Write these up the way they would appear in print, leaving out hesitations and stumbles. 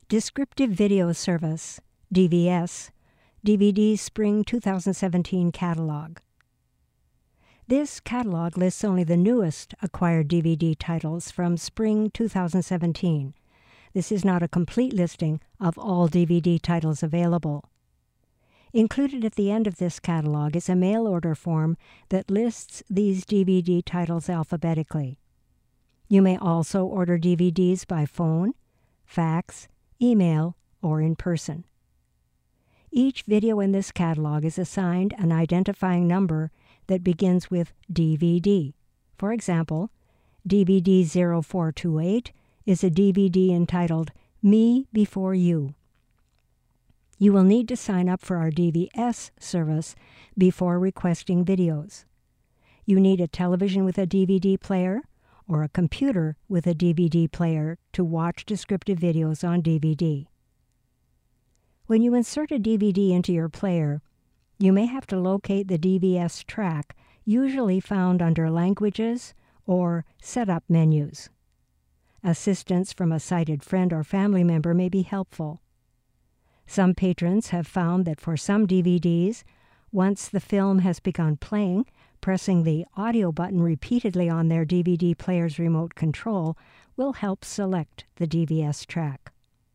Descriptive Video Service, DVS, DVD Spring 2017 Catalog. This catalog lists only the newest acquired DVD titles from Spring 2017. This is not a complete listing of all DVD titles available. Included at the end of this catalog is a mail order form that lists these DVD titles alphabetically. You may also order DVDs by phone, fax, email, or in person. Each video in this catalog is assigned an identifying number that begins with DVD. For example, DVD 0428 is a DVD entitled Me Before You. You will need to sign up for our DVS service before requesting videos. You need a television with a DVD player or a computer with a DVD player to watch descriptive videos on DVD. When you insert a DVD into your player, you may have to locate the DVS track, usually found under Languages or Setup menus. Assistance from a sighted friend or family member may be helpful. Some patrons have found that for some DVDs, once the film has begun playing, pressing the audio button repeatedly on their DVD player's remote control will help select the DVS track.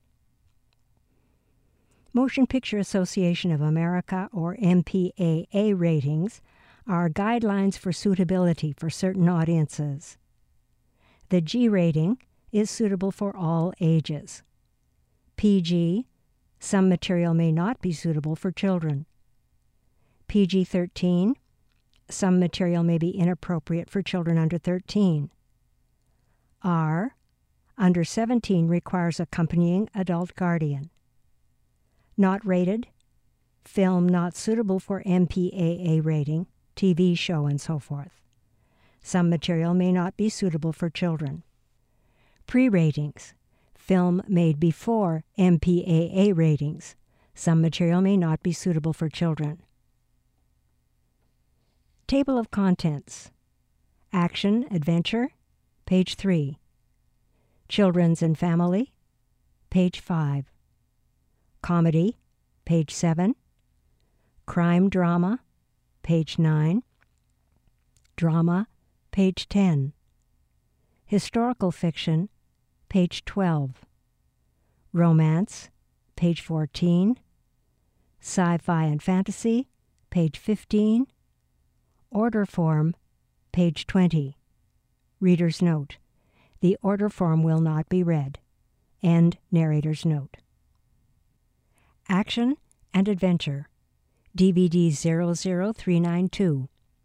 Motion Picture Association of America, or MPAA ratings, are guidelines for suitability for certain audiences. The G rating is suitable for all ages. PG, some material may not be suitable for children. PG-13, some material may be inappropriate for children under 13. R, under 17 requires accompanying adult guardian. Not rated, film not suitable for MPAA rating, TV show, and so forth. Some material may not be suitable for children. Pre-ratings, film made before MPAA ratings. Some material may not be suitable for children. Table of Contents. Action, Adventure, page 3. Children's and Family, page 5. Comedy, page 7. Crime Drama, page 9. Drama, page 10. Historical Fiction, page 12. Romance, page 14. Sci-Fi and Fantasy, page 15. Order Form, page 20. Reader's Note: the order form will not be read. End narrator's note. Action and Adventure, DVD 00392.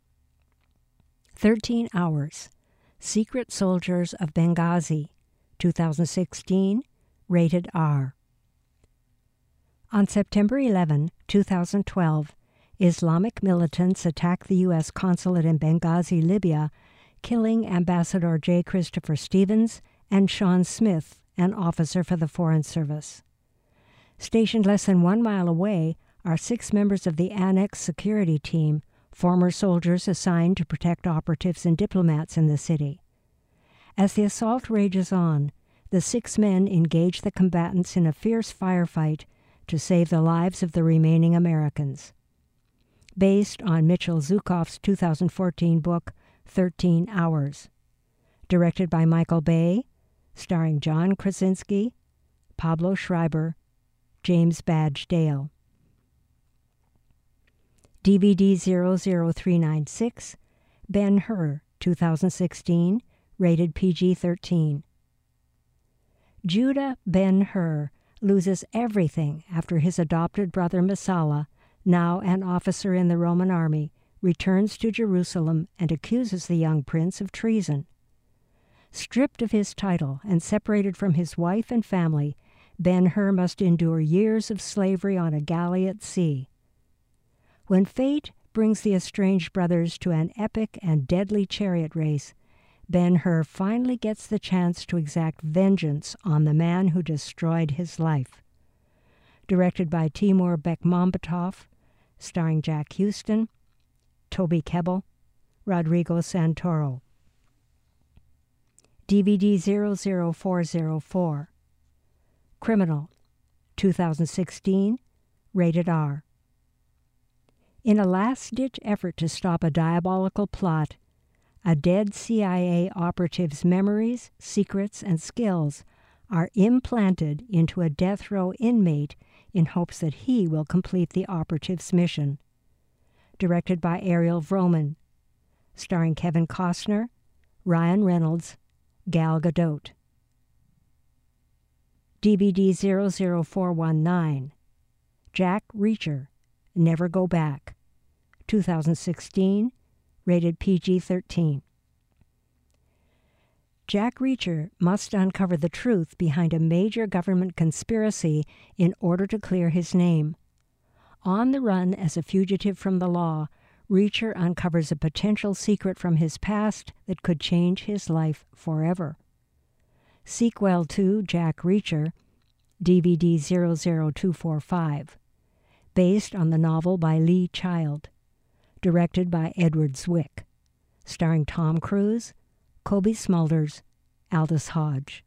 13 Hours, Secret Soldiers of Benghazi, 2016, rated R. On September 11, 2012, Islamic militants attacked the U.S. consulate in Benghazi, Libya, killing Ambassador J. Christopher Stevens and Sean Smith, an officer for the Foreign Service. Stationed less than 1 mile away are 6 members of the Annex security team, former soldiers assigned to protect operatives and diplomats in the city. As the assault rages on, the 6 men engage the combatants in a fierce firefight to save the lives of the remaining Americans. Based on Mitchell Zukoff's 2014 book, 13 Hours. Directed by Michael Bay, starring John Krasinski, Pablo Schreiber, James Badge Dale. DVD 00396, Ben-Hur, 2016, rated PG-13. Judah Ben-Hur loses everything after his adopted brother Messala, now an officer in the Roman army, returns to Jerusalem and accuses the young prince of treason. Stripped of his title and separated from his wife and family, Ben-Hur must endure years of slavery on a galley at sea. When fate brings the estranged brothers to an epic and deadly chariot race, Ben-Hur finally gets the chance to exact vengeance on the man who destroyed his life. Directed by Timur Bekmambetov, starring Jack Huston, Toby Kebbell, Rodrigo Santoro. DVD 00404. Criminal, 2016, rated R. In a last-ditch effort to stop a diabolical plot, a dead CIA operative's memories, secrets, and skills are implanted into a death row inmate in hopes that he will complete the operative's mission. Directed by Ariel Vroman, starring Kevin Costner, Ryan Reynolds, Gal Gadot. DVD 00419, Jack Reacher, Never Go Back, 2016, rated PG-13. Jack Reacher must uncover the truth behind a major government conspiracy in order to clear his name. On the run as a fugitive from the law, Reacher uncovers a potential secret from his past that could change his life forever. Sequel to Jack Reacher, DVD 00245, based on the novel by Lee Child, directed by Edward Zwick, starring Tom Cruise, Cobie Smulders, Aldous Hodge.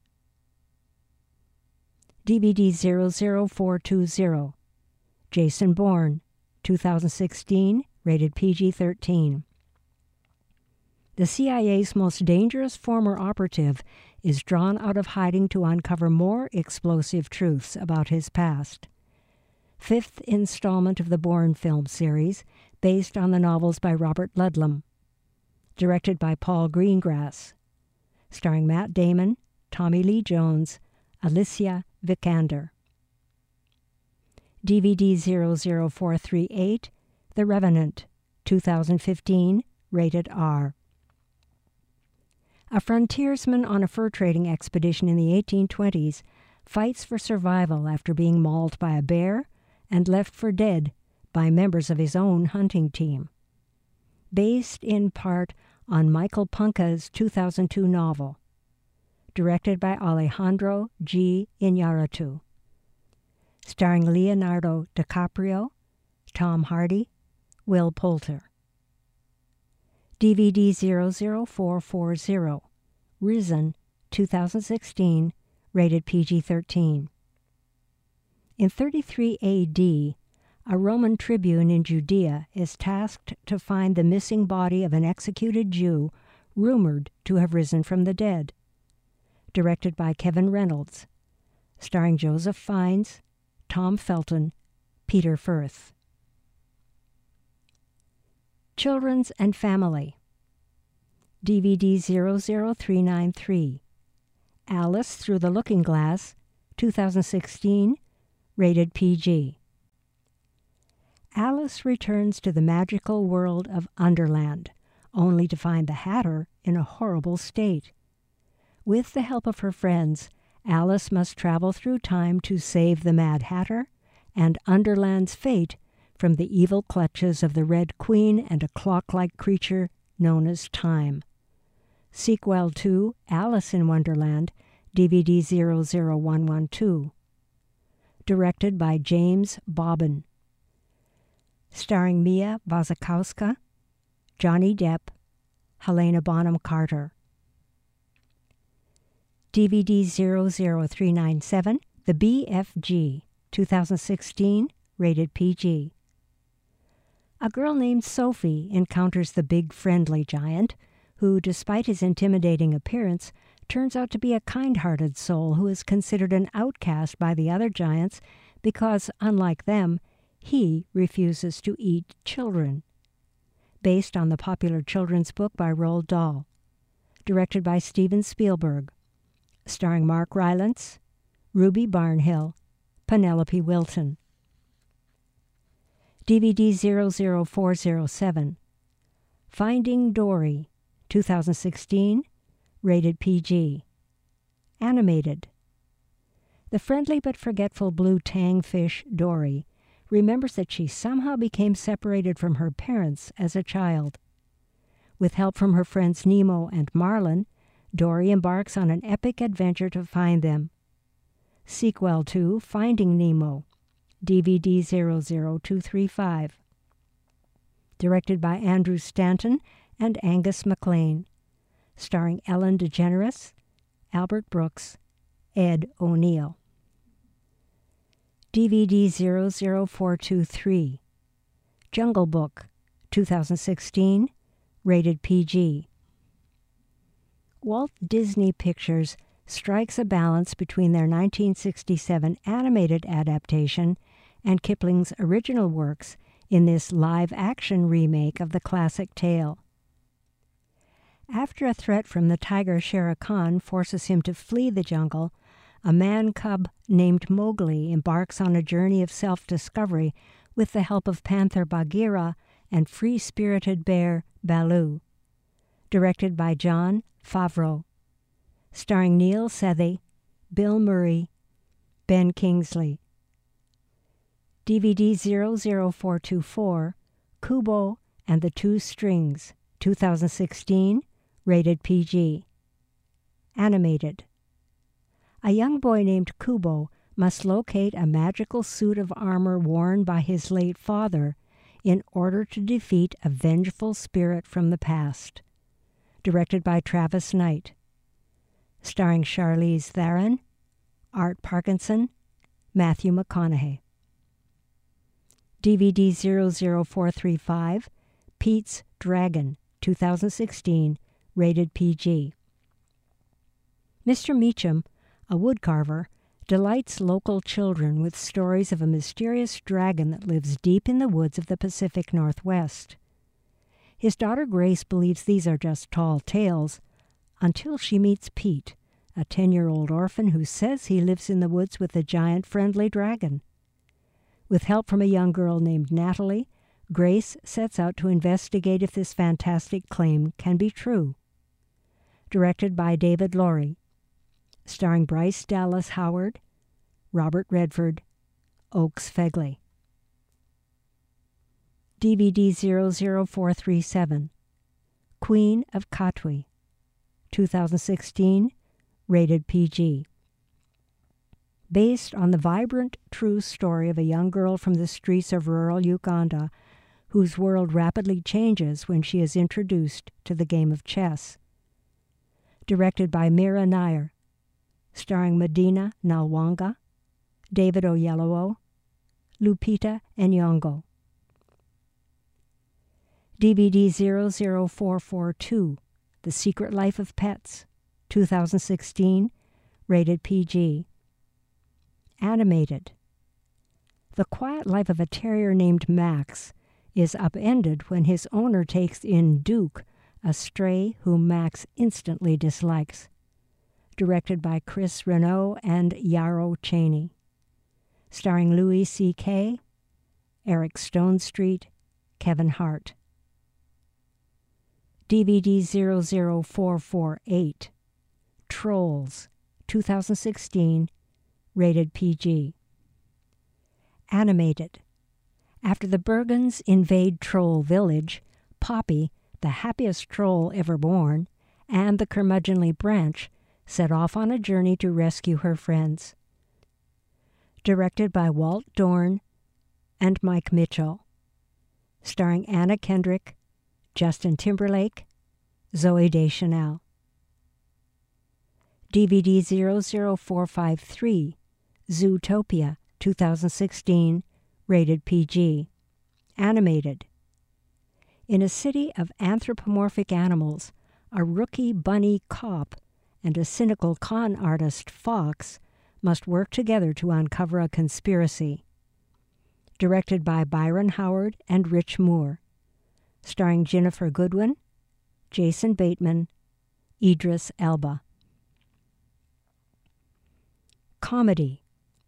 DVD 00420, Jason Bourne, 2016, rated PG-13. The CIA's most dangerous former operative is drawn out of hiding to uncover more explosive truths about his past. Fifth installment of the Bourne film series, based on the novels by Robert Ludlum. Directed by Paul Greengrass. Starring Matt Damon, Tommy Lee Jones, Alicia Vikander. DVD 00438, The Revenant, 2015, rated R. A frontiersman on a fur trading expedition in the 1820s fights for survival after being mauled by a bear and left for dead by members of his own hunting team. Based in part on Michael Punka's 2002 novel. Directed by Alejandro G. Iñárritu. Starring Leonardo DiCaprio, Tom Hardy, Will Poulter. DVD 00440, Risen, 2016, rated PG-13. In 33 AD, a Roman tribune in Judea is tasked to find the missing body of an executed Jew rumored to have risen from the dead. Directed by Kevin Reynolds, starring Joseph Fiennes, Tom Felton, Peter Firth. Children's and Family. DVD 00393, Alice Through the Looking Glass, 2016, rated PG. Alice returns to the magical world of Underland, only to find the Hatter in a horrible state. With the help of her friends, Alice must travel through time to save the Mad Hatter and Underland's fate from the evil clutches of the Red Queen and a clock-like creature known as Time. Sequel to Alice in Wonderland, DVD 00112. Directed by James Bobbin. Starring Mia Wasikowska, Johnny Depp, Helena Bonham Carter. DVD 00397, The BFG, 2016, rated PG. A girl named Sophie encounters the big friendly giant, who, despite his intimidating appearance, turns out to be a kind-hearted soul who is considered an outcast by the other giants because, unlike them, he refuses to eat children. Based on the popular children's book by Roald Dahl. Directed by Steven Spielberg. Starring Mark Rylance, Ruby Barnhill, Penelope Wilton. DVD 00407, Finding Dory, 2016, rated PG. Animated. The friendly but forgetful blue tang fish, Dory, remembers that she somehow became separated from her parents as a child. With help from her friends Nemo and Marlin, Dory embarks on an epic adventure to find them. Sequel to Finding Nemo, DVD 00235. Directed by Andrew Stanton and Angus MacLean. Starring Ellen DeGeneres, Albert Brooks, Ed O'Neill. DVD 00423, Jungle Book, 2016, rated PG. Walt Disney Pictures strikes a balance between their 1967 animated adaptation and Kipling's original works in this live-action remake of the classic tale. After a threat from the tiger Shere Khan forces him to flee the jungle, a man-cub named Mowgli embarks on a journey of self-discovery with the help of Panther Bagheera and free-spirited bear Baloo. Directed by Jon Favreau. Starring Neil Sethi, Bill Murray, Ben Kingsley. DVD 00424, Kubo and the Two Strings, 2016, rated PG. Animated. A young boy named Kubo must locate a magical suit of armor worn by his late father in order to defeat a vengeful spirit from the past. Directed by Travis Knight. Starring Charlize Theron, Art Parkinson, Matthew McConaughey. DVD 00435, Pete's Dragon, 2016, rated PG. Mr. Meacham, a woodcarver, delights local children with stories of a mysterious dragon that lives deep in the woods of the Pacific Northwest. His daughter Grace believes these are just tall tales until she meets Pete, a 10-year-old orphan who says he lives in the woods with a giant friendly dragon. With help from a young girl named Natalie, Grace sets out to investigate if this fantastic claim can be true. Directed by David Laurie. Starring Bryce Dallas Howard, Robert Redford, Oakes Fegley. DVD 00437, Queen of Katwe, 2016, rated PG. Based on the vibrant, true story of a young girl from the streets of rural Uganda whose world rapidly changes when she is introduced to the game of chess. Directed by Mira Nair. Starring Medina Nalwanga, David Oyelowo, Lupita Nyong'o. DVD 00442, The Secret Life of Pets, 2016, rated PG. Animated. The quiet life of a terrier named Max is upended when his owner takes in Duke, a stray whom Max instantly dislikes. Directed by Chris Renaud and Yarrow Cheney. Starring Louis C.K., Eric Stonestreet, Kevin Hart. DVD 00448, Trolls, 2016, rated PG. Animated. After the Bergens invade Troll Village, Poppy, the happiest troll ever born, and the curmudgeonly Branch set off on a journey to rescue her friends. Directed by Walt Dorn and Mike Mitchell. Starring Anna Kendrick, Justin Timberlake, Zooey Deschanel. DVD 00453, Zootopia, 2016, rated PG. Animated. In a city of anthropomorphic animals, a rookie bunny cop and a cynical con artist fox must work together to uncover a conspiracy. Directed by Byron Howard and Rich Moore. Starring Ginnifer Goodwin, Jason Bateman, Idris Elba. Comedy.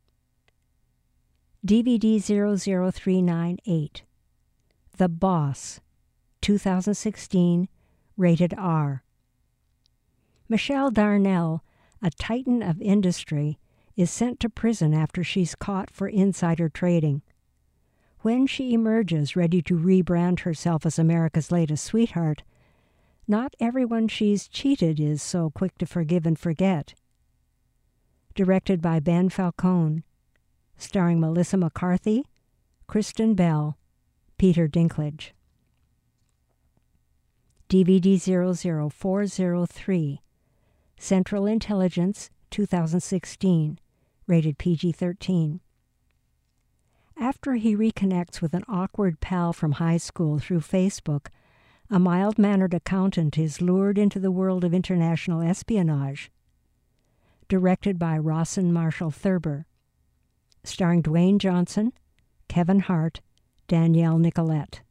DVD 00398, The Boss, 2016, rated R. Michelle Darnell, a titan of industry, is sent to prison after she's caught for insider trading. When she emerges ready to rebrand herself as America's latest sweetheart, not everyone she's cheated is so quick to forgive and forget. Directed by Ben Falcone. Starring Melissa McCarthy, Kristen Bell, Peter Dinklage. DVD 00403, Central Intelligence, 2016, rated PG-13. After he reconnects with an awkward pal from high school through Facebook, a mild-mannered accountant is lured into the world of international espionage. Directed by Rawson Marshall Thurber. Starring Dwayne Johnson, Kevin Hart, Danielle Nicolette.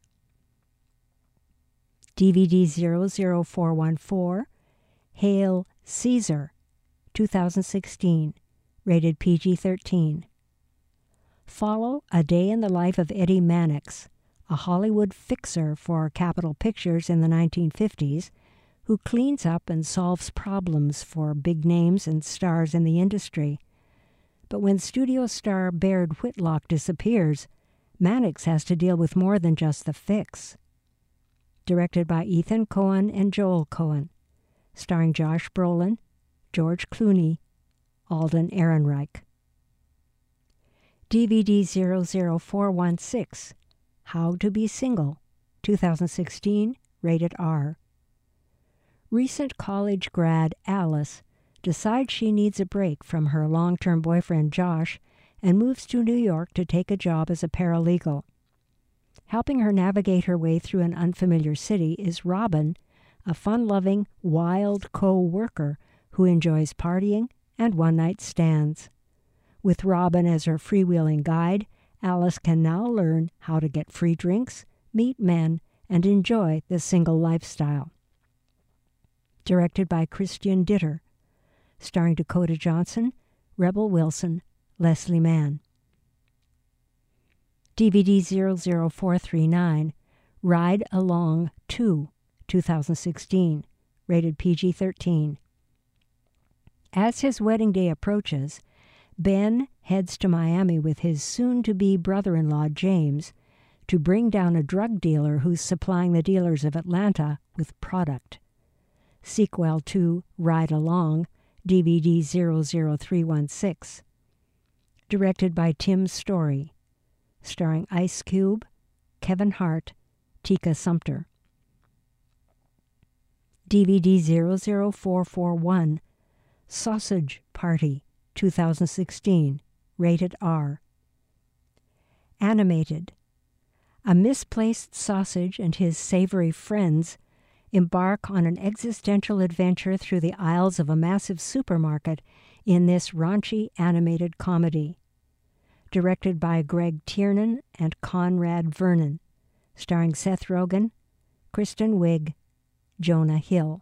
DVD 00414, Hail Caesar, 2016, rated PG-13. Follow a day in the life of Eddie Mannix, a Hollywood fixer for Capitol Pictures in the 1950s, who cleans up and solves problems for big names and stars in the industry. But when studio star Baird Whitlock disappears, Mannix has to deal with more than just the fix. Directed by Ethan Coen and Joel Coen. Starring Josh Brolin, George Clooney, Alden Ehrenreich. DVD 00416, How to Be Single, 2016, rated R. Recent college grad Alice decides she needs a break from her long-term boyfriend Josh and moves to New York to take a job as a paralegal. Helping her navigate her way through an unfamiliar city is Robin, a fun-loving, wild co-worker who enjoys partying and one-night stands. With Robin as her freewheeling guide, Alice can now learn how to get free drinks, meet men, and enjoy the single lifestyle. Directed by Christian Ditter. Starring Dakota Johnson, Rebel Wilson, Leslie Mann. DVD 00439, Ride Along 2, 2016, rated PG-13. As his wedding day approaches, Ben heads to Miami with his soon-to-be brother-in-law James to bring down a drug dealer who's supplying the dealers of Atlanta with product. Sequel to Ride Along, DVD 00316. Directed by Tim Story. Starring Ice Cube, Kevin Hart, Tika Sumpter. DVD 00441, Sausage Party, 2016, rated R. Animated. A misplaced sausage and his savory friends embark on an existential adventure through the aisles of a massive supermarket in this raunchy animated comedy. Directed by Greg Tiernan and Conrad Vernon, starring Seth Rogen, Kristen Wiig, Jonah Hill.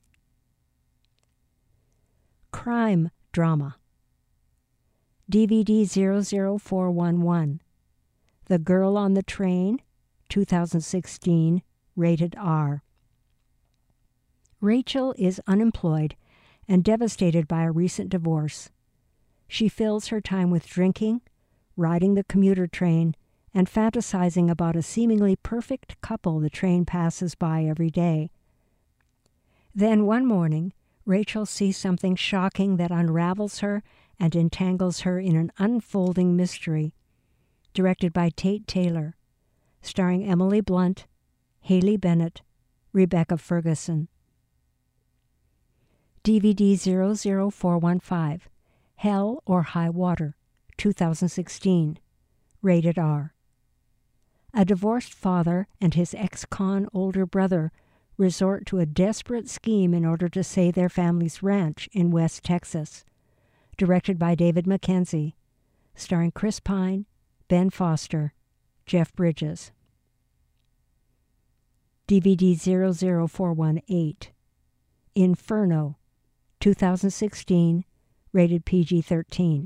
Crime drama. DVD 00411, The Girl on the Train, 2016, rated R. Rachel is unemployed and devastated by a recent divorce. She fills her time with drinking, riding the commuter train, and fantasizing about a seemingly perfect couple the train passes by every day. Then one morning, Rachel sees something shocking that unravels her and entangles her in an unfolding mystery. Directed by Tate Taylor, starring Emily Blunt, Haley Bennett, Rebecca Ferguson. DVD 00415, Hell or High Water, 2016, rated R. A divorced father and his ex-con older brother resort to a desperate scheme in order to save their family's ranch in West Texas. Directed by David Mackenzie, starring Chris Pine, Ben Foster, Jeff Bridges. DVD 00418, Inferno, 2016, rated PG-13.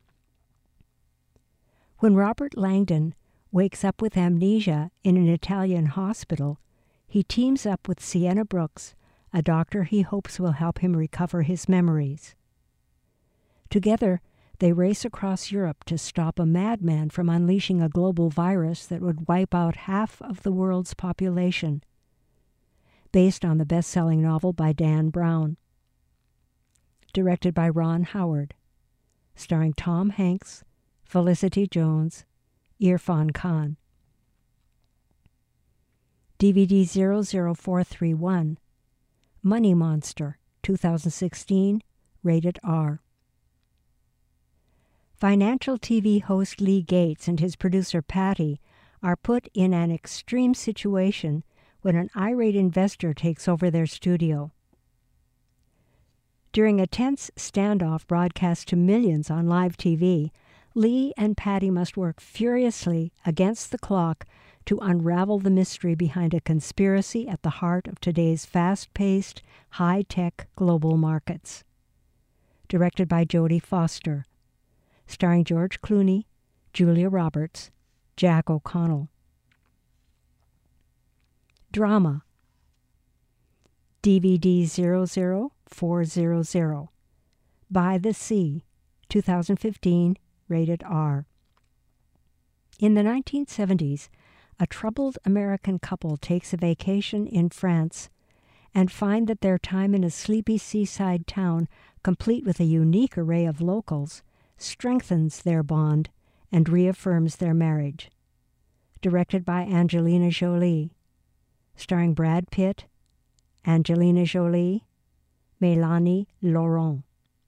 When Robert Langdon wakes up with amnesia in an Italian hospital, he teams up with Sienna Brooks, a doctor he hopes will help him recover his memories. Together, they race across Europe to stop a madman from unleashing a global virus that would wipe out half of the world's population. Based on the best-selling novel by Dan Brown. Directed by Ron Howard. Starring Tom Hanks, Felicity Jones, Irfan Khan. DVD 00431, Money Monster, 2016, rated R. Financial TV host Lee Gates and his producer Patty are put in an extreme situation when an irate investor takes over their studio. During a tense standoff broadcast to millions on live TV, Lee and Patty must work furiously against the clock to unravel the mystery behind a conspiracy at the heart of today's fast-paced, high-tech global markets. Directed by Jodie Foster. Starring George Clooney, Julia Roberts, Jack O'Connell. Drama. DVD 00400. By the Sea, 2015, rated R. In the 1970s, a troubled American couple takes a vacation in France and find that their time in a sleepy seaside town, complete with a unique array of locals, strengthens their bond and reaffirms their marriage. Directed by Angelina Jolie. Starring Brad Pitt, Angelina Jolie, Mélanie Laurent.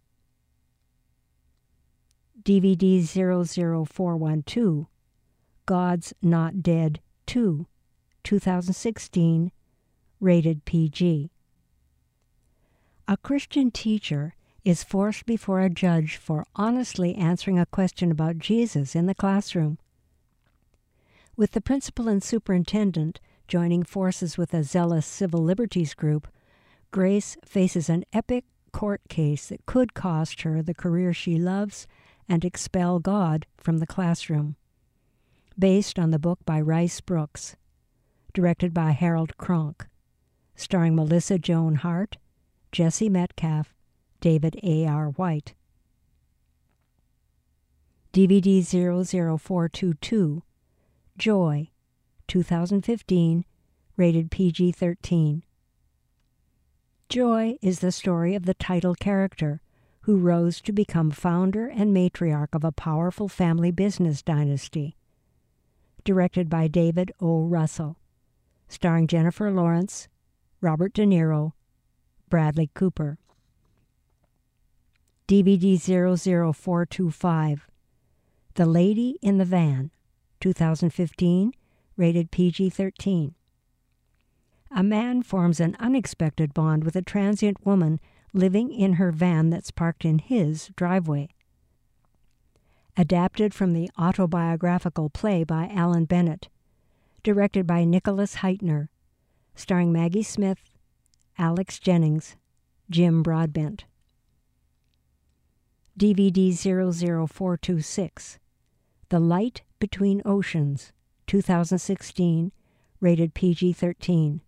DVD 00412, God's Not Dead 2, 2016, rated PG. A Christian teacher is forced before a judge for honestly answering a question about Jesus in the classroom. With the principal and superintendent joining forces with a zealous civil liberties group, Grace faces an epic court case that could cost her the career she loves and expel God from the classroom. Based on the book by Rice Brooks. Directed by Harold Cronk. Starring Melissa Joan Hart, Jesse Metcalfe, David A.R. White. DVD 00422, Joy, 2015, rated PG-13. Joy is the story of the title character who rose to become founder and matriarch of a powerful family business dynasty. Directed by David O. Russell. Starring Jennifer Lawrence, Robert De Niro, Bradley Cooper. DVD 00425, The Lady in the Van, 2015, rated PG-13. A man forms an unexpected bond with a transient woman living in her van that's parked in his driveway. Adapted from the autobiographical play by Alan Bennett. Directed by Nicholas Heitner. Starring Maggie Smith, Alex Jennings, Jim Broadbent. DVD 00426, The Light Between Oceans, 2016, rated PG-13.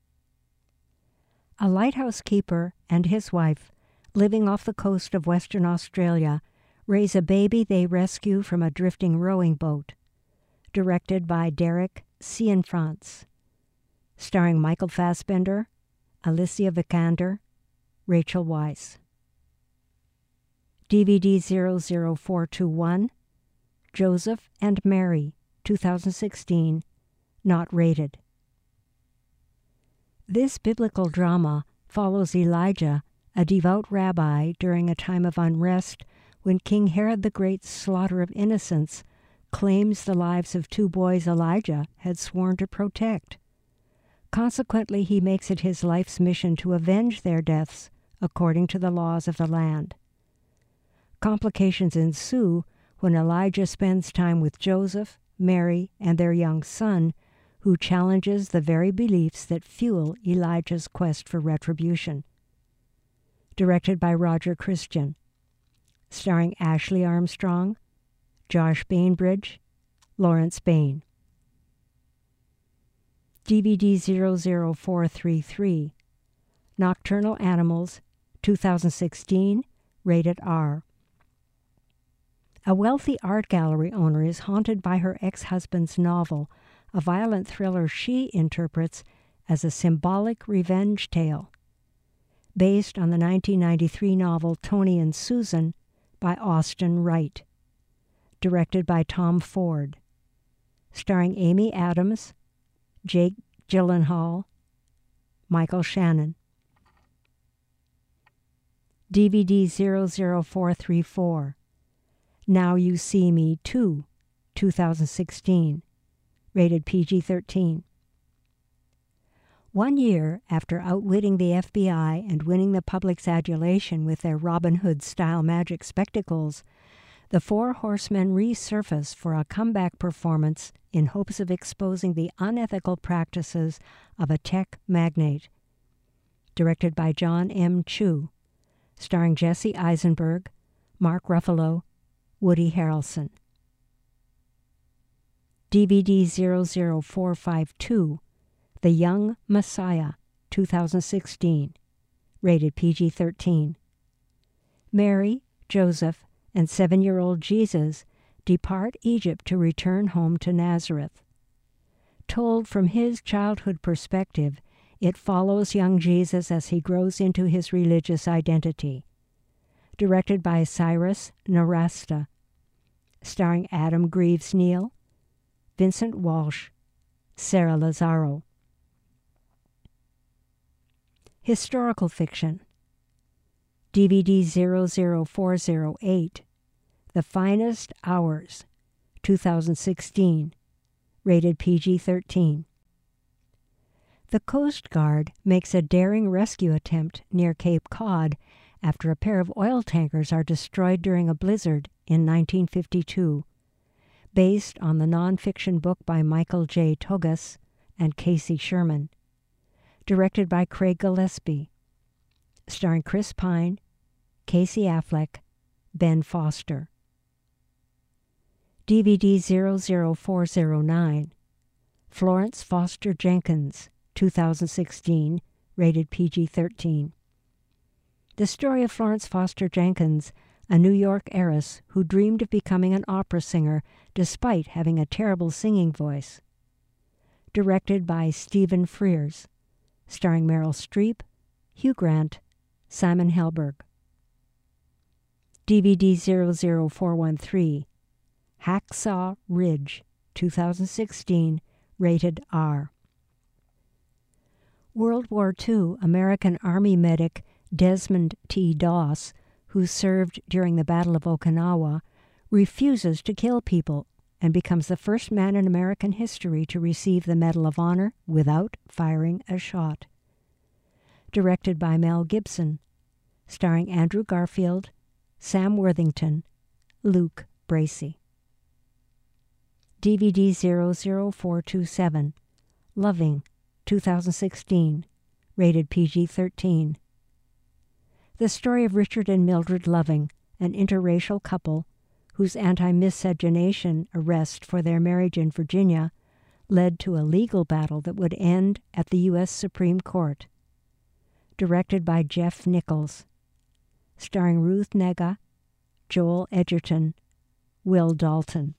A lighthouse keeper and his wife, living off the coast of Western Australia, raise a baby they rescue from a drifting rowing boat. Directed by Derek Cianfrance. Starring Michael Fassbender, Alicia Vikander, Rachel Weisz. DVD 00421, Joseph and Mary, 2016, not rated. This biblical drama follows Elijah, a devout rabbi, during a time of unrest when King Herod the Great's slaughter of innocents claims the lives of two boys Elijah had sworn to protect. Consequently, he makes it his life's mission to avenge their deaths according to the laws of the land. Complications ensue when Elijah spends time with Joseph, Mary, and their young son, who challenges the very beliefs that fuel Elijah's quest for retribution. Directed by Roger Christian. Starring Ashley Armstrong, Josh Bainbridge, Lawrence Bain. DVD 00433, Nocturnal Animals, 2016, rated R. A wealthy art gallery owner is haunted by her ex-husband's novel, a violent thriller she interprets as a symbolic revenge tale. Based on the 1993 novel Tony and Susan by Austin Wright. Directed by Tom Ford. Starring Amy Adams, Jake Gyllenhaal, Michael Shannon. DVD 00434, Now You See Me 2, 2016, rated PG-13. 1 year after outwitting the FBI and winning the public's adulation with their Robin Hood-style magic spectacles, the Four Horsemen resurface for a comeback performance in hopes of exposing the unethical practices of a tech magnate. Directed by John M. Chu, starring Jesse Eisenberg, Mark Ruffalo, Woody Harrelson. DVD 00452, The Young Messiah, 2016, rated PG-13. Mary, Joseph, and 7-year-old Jesus depart Egypt to return home to Nazareth. Told from his childhood perspective, it follows young Jesus as he grows into his religious identity. Directed by Cyrus Narasta, starring Adam Greaves Neal, Vincent Walsh, Sarah Lazaro. Historical fiction. DVD 00408, The Finest Hours, 2016, rated PG-13. The Coast Guard makes a daring rescue attempt near Cape Cod after a pair of oil tankers are destroyed during a blizzard in 1952, based on the nonfiction book by Michael J. Togas and Casey Sherman. Directed by Craig Gillespie, starring Chris Pine, Casey Affleck, Ben Foster. DVD 00409, Florence Foster Jenkins, 2016, rated PG-13. The story of Florence Foster Jenkins, a New York heiress who dreamed of becoming an opera singer despite having a terrible singing voice. Directed by Stephen Frears, starring Meryl Streep, Hugh Grant, Simon Helberg. DVD 00413, Hacksaw Ridge, 2016, rated R. World War II American Army medic Desmond T. Doss, who served during the Battle of Okinawa, refuses to kill people and becomes the first man in American history to receive the Medal of Honor without firing a shot. Directed by Mel Gibson, starring Andrew Garfield, Sam Worthington, Luke Bracey. DVD 00427, Loving, 2016, rated PG-13. The story of Richard and Mildred Loving, an interracial couple whose anti-miscegenation arrest for their marriage in Virginia led to a legal battle that would end at the U.S. Supreme Court. Directed by Jeff Nichols, starring Ruth Negga, Joel Edgerton, Will Dalton.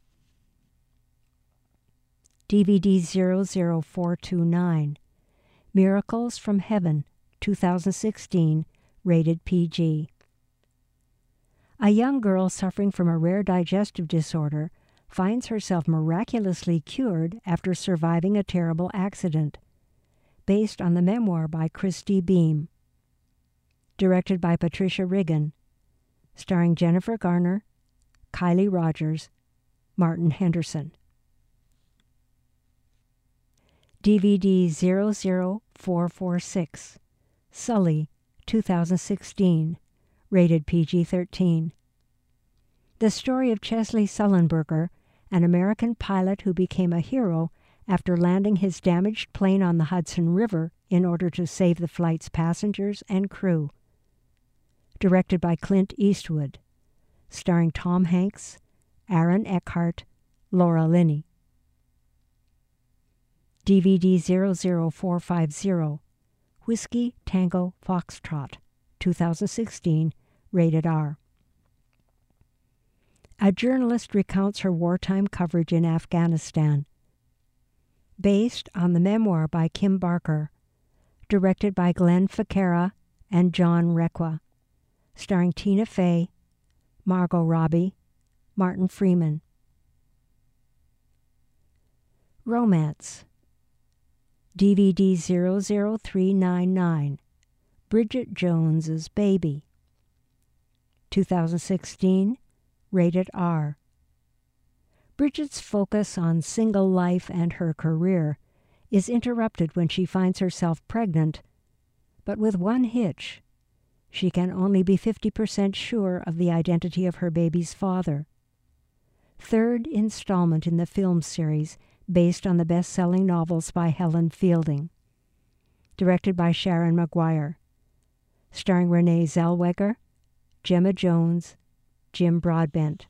DVD 00429, Miracles from Heaven, 2016, rated PG. A young girl suffering from a rare digestive disorder finds herself miraculously cured after surviving a terrible accident, based on the memoir by Christy Beam. Directed by Patricia Riggin, starring Jennifer Garner, Kylie Rogers, Martin Henderson. DVD 00446, Sully, 2016, rated PG-13. The story of Chesley Sullenberger, an American pilot who became a hero after landing his damaged plane on the Hudson River in order to save the flight's passengers and crew. Directed by Clint Eastwood, starring Tom Hanks, Aaron Eckhart, Laura Linney. DVD 00450, Whiskey Tango Foxtrot, 2016, rated R. A journalist recounts her wartime coverage in Afghanistan, based on the memoir by Kim Barker, directed by Glenn Ficarra and John Requa, starring Tina Fey, Margot Robbie, Martin Freeman. Romance. DVD 00399, Bridget Jones's Baby, 2016, rated R. Bridget's focus on single life and her career is interrupted when she finds herself pregnant, but with one hitch. She can only be 50% sure of the identity of her baby's father. Third installment in the film series based on the best-selling novels by Helen Fielding. Directed by Sharon Maguire. Starring Renee Zellweger, Gemma Jones, Jim Broadbent.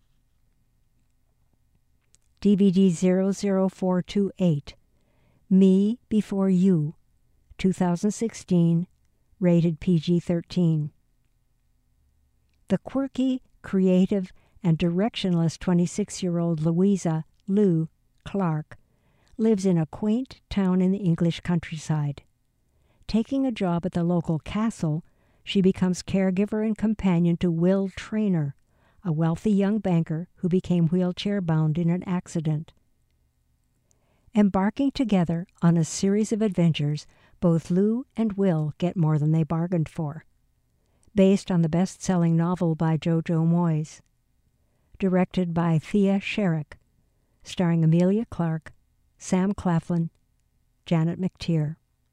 DVD 00428, Me Before You, 2016, rated PG-13. The quirky, creative, and directionless 26-year-old Louisa Lou Clark lives in a quaint town in the English countryside. Taking a job at the local castle, she becomes caregiver and companion to Will Traynor, a wealthy young banker who became wheelchair-bound in an accident. Embarking together on a series of adventures, both Lou and Will get more than they bargained for. Based on the best-selling novel by Jojo Moyes. Directed by Thea Sherrick. Starring Emilia Clarke, Sam Claflin, Janet McTeer.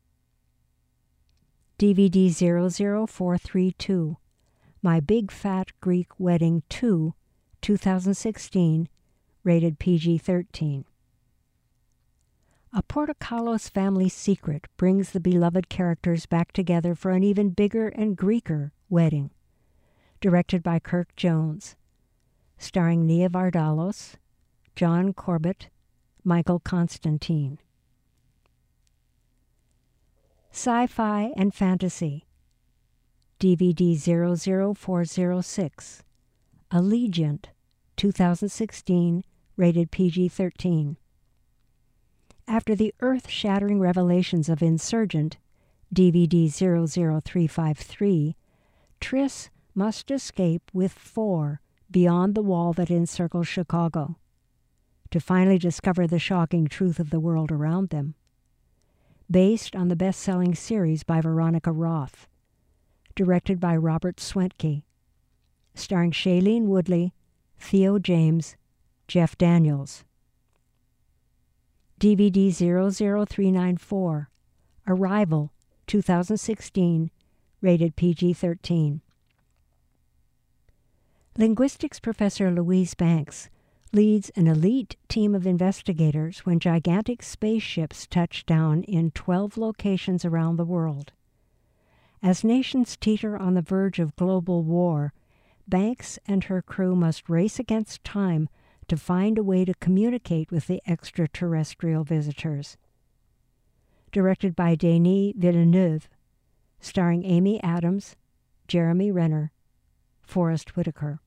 DVD 00432, My Big Fat Greek Wedding 2, 2016, rated PG-13. A Portokalos family secret brings the beloved characters back together for an even bigger and Greeker wedding. Directed by Kirk Jones. Starring Nia Vardalos, John Corbett, Michael Constantine. Sci-Fi and Fantasy. DVD 00406, Allegiant, 2016, rated PG-13. After the earth-shattering revelations of Insurgent, DVD 00353, Triss must escape with 4 beyond the wall that encircles Chicago, to finally discover the shocking truth of the world around them. Based on the best-selling series by Veronica Roth. Directed by Robert Swentke. Starring Shailene Woodley, Theo James, Jeff Daniels. DVD 00394, Arrival, 2016, rated PG-13. Linguistics professor Louise Banks leads an elite team of investigators when gigantic spaceships touch down in 12 locations around the world. As nations teeter on the verge of global war, Banks and her crew must race against time to find a way to communicate with the extraterrestrial visitors. Directed by Denis Villeneuve, starring Amy Adams, Jeremy Renner, Forrest Whitaker.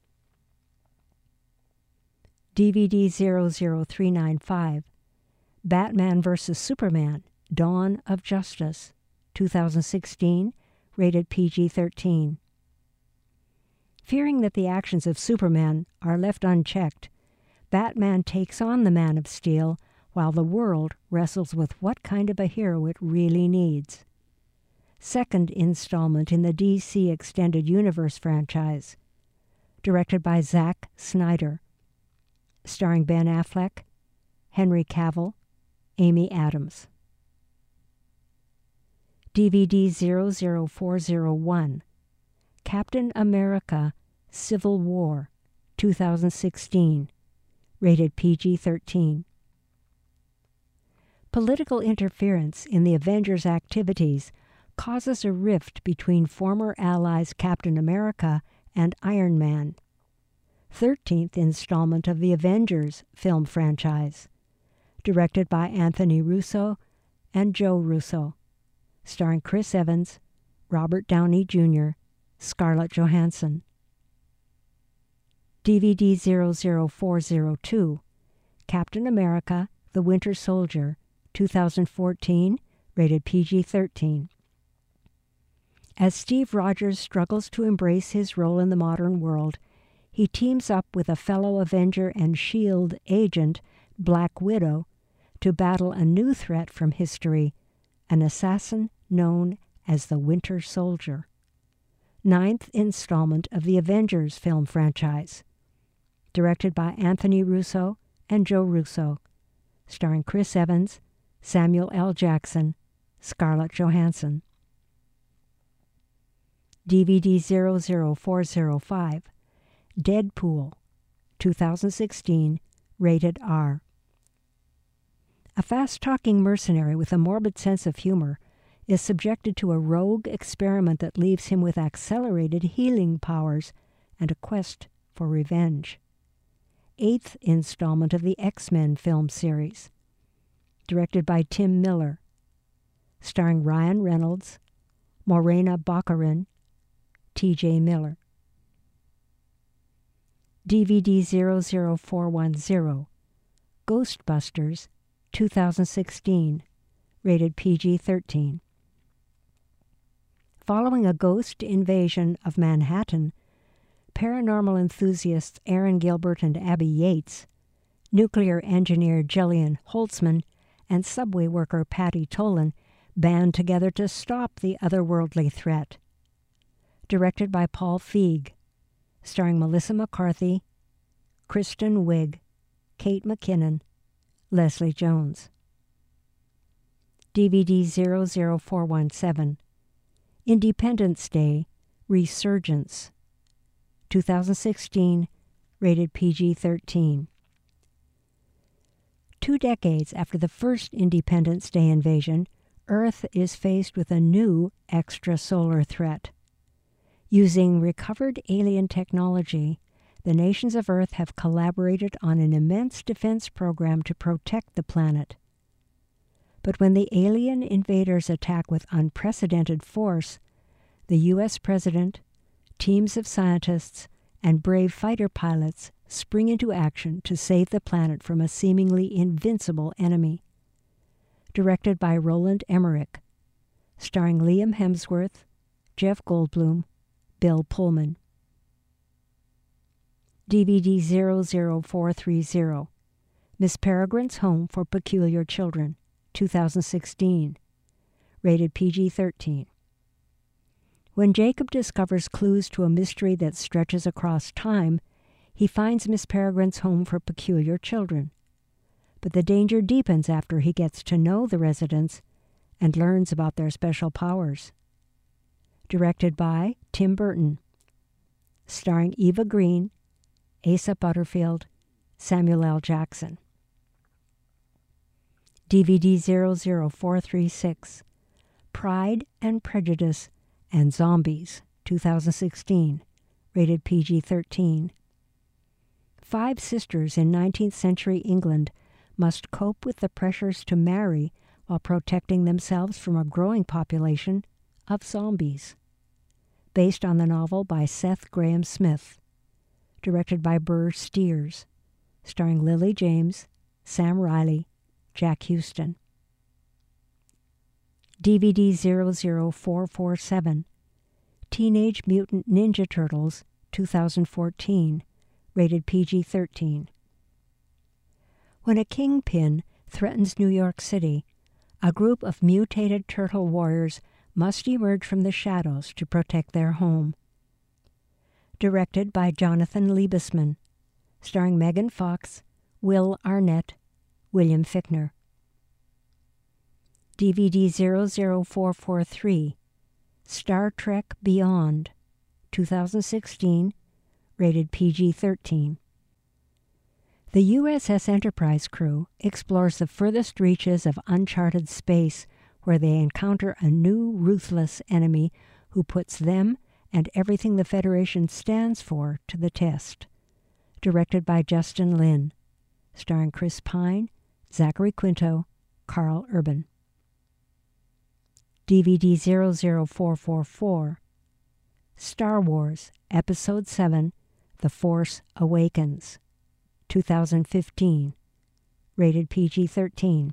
DVD 00395, Batman vs. Superman, Dawn of Justice, 2016, rated PG-13. Fearing that the actions of Superman are left unchecked, Batman takes on the Man of Steel while the world wrestles with what kind of a hero it really needs. Second installment in the DC Extended Universe franchise, directed by Zack Snyder, starring Ben Affleck, Henry Cavill, Amy Adams. DVD 00401, Captain America Civil War, 2016, rated PG-13. Political interference in the Avengers' activities causes a rift between former allies Captain America and Iron Man. 13th installment of the Avengers film franchise, directed by Anthony Russo and Joe Russo, starring Chris Evans, Robert Downey Jr., Scarlett Johansson. DVD 00402, Captain America, The Winter Soldier, 2014, rated PG-13. As Steve Rogers struggles to embrace his role in the modern world, he teams up with a fellow Avenger and S.H.I.E.L.D. agent, Black Widow, to battle a new threat from history, an assassin known as the Winter Soldier. 9th installment of the Avengers film franchise, directed by Anthony Russo and Joe Russo, starring Chris Evans, Samuel L. Jackson, Scarlett Johansson. DVD 00405, Deadpool, 2016, rated R. A fast-talking mercenary with a morbid sense of humor is subjected to a rogue experiment that leaves him with accelerated healing powers and a quest for revenge. 8th installment of the X-Men film series, directed by Tim Miller, starring Ryan Reynolds, Morena Baccarin, T.J. Miller. DVD 00410, Ghostbusters, 2016, rated PG-13. Following a ghost invasion of Manhattan, paranormal enthusiasts Aaron Gilbert and Abby Yates, nuclear engineer Jillian Holtzman, and subway worker Patty Tolan band together to stop the otherworldly threat. Directed by Paul Feig, starring Melissa McCarthy, Kristen Wiig, Kate McKinnon, Leslie Jones. DVD 00417, Independence Day, Resurgence, 2016, rated PG-13. 2 decades after the first Independence Day invasion, Earth is faced with a new extrasolar threat. Using recovered alien technology, the nations of Earth have collaborated on an immense defense program to protect the planet. But when the alien invaders attack with unprecedented force, the U.S. President, teams of scientists, and brave fighter pilots spring into action to save the planet from a seemingly invincible enemy. Directed by Roland Emmerich, starring Liam Hemsworth, Jeff Goldblum, Bill Pullman. DVD 00430, Miss Peregrine's Home for Peculiar Children, 2016, rated PG-13. When Jacob discovers clues to a mystery that stretches across time, he finds Miss Peregrine's Home for Peculiar Children. But the danger deepens after he gets to know the residents and learns about their special powers. Directed by Tim Burton, starring Eva Green, Asa Butterfield, Samuel L. Jackson. DVD 00436, Pride and Prejudice and Zombies, 2016, rated PG-13. 5 sisters in 19th century England must cope with the pressures to marry while protecting themselves from a growing population of zombies. Based on the novel by Seth Graham Smith. Directed by Burr Steers. Starring Lily James, Sam Riley, Jack Houston. DVD 00447, Teenage Mutant Ninja Turtles, 2014, rated PG-13. When a kingpin threatens New York City, a group of mutated turtle warriors must emerge from the shadows to protect their home. Directed by Jonathan Liebesman, starring Megan Fox, Will Arnett, William Fichtner. DVD 00443, Star Trek Beyond, 2016, rated PG-13. The USS Enterprise crew explores the furthest reaches of uncharted space, where they encounter a new ruthless enemy who puts them and everything the Federation stands for to the test. Directed by Justin Lin, starring Chris Pine, Zachary Quinto, Carl Urban. DVD 00444, Star Wars Episode 7, The Force Awakens, 2015, rated PG-13.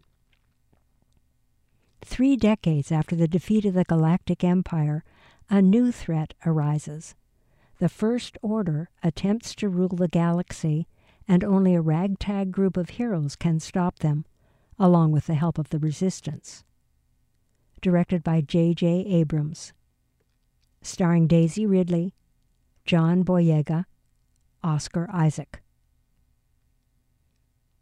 3 decades after the defeat of the Galactic Empire, a new threat arises. The First Order attempts to rule the galaxy, and only a ragtag group of heroes can stop them, along with the help of the Resistance. Directed by J.J. Abrams. Starring Daisy Ridley, John Boyega, Oscar Isaac.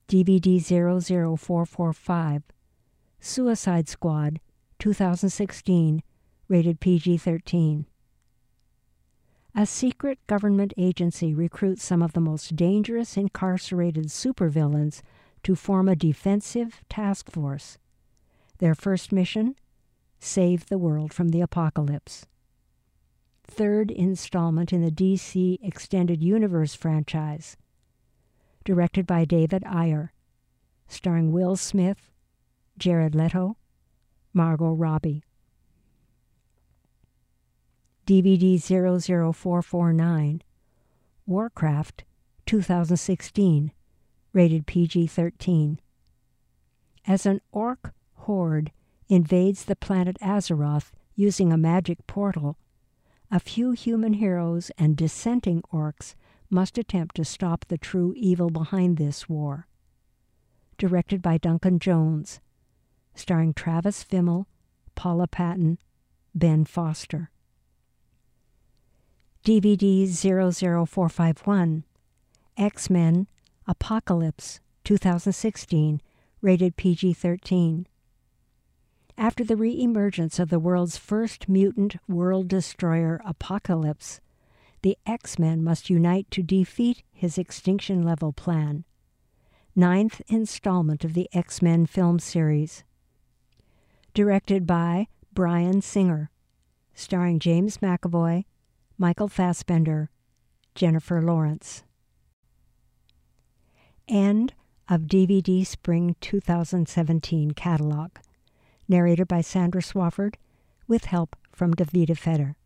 DVD 00445, Suicide Squad, 2016, rated PG-13. A secret government agency recruits some of the most dangerous incarcerated supervillains to form a defensive task force. Their first mission? Save the world from the apocalypse. Third installment in the DC Extended Universe franchise. Directed by David Ayer. Starring Will Smith, Jared Leto, Margot Robbie. DVD 00449, Warcraft, 2016, rated PG-13. As an orc horde invades the planet Azeroth using a magic portal, a few human heroes and dissenting orcs must attempt to stop the true evil behind this war. Directed by Duncan Jones, starring Travis Fimmel, Paula Patton, Ben Foster. DVD 00451, X-Men, Apocalypse, 2016, rated PG-13. After the re-emergence of the world's first mutant world destroyer, Apocalypse, the X-Men must unite to defeat his extinction-level plan. 9th installment of the X-Men film series. Directed by Bryan Singer, starring James McAvoy, Michael Fassbender, Jennifer Lawrence. End of DVD Spring 2017 catalog. Narrated by Sandra Swafford, with help from Davida Feder.